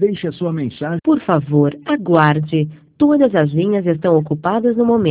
Deixe a sua mensagem. Por favor, aguarde. Todas as linhas estão ocupadas no momento.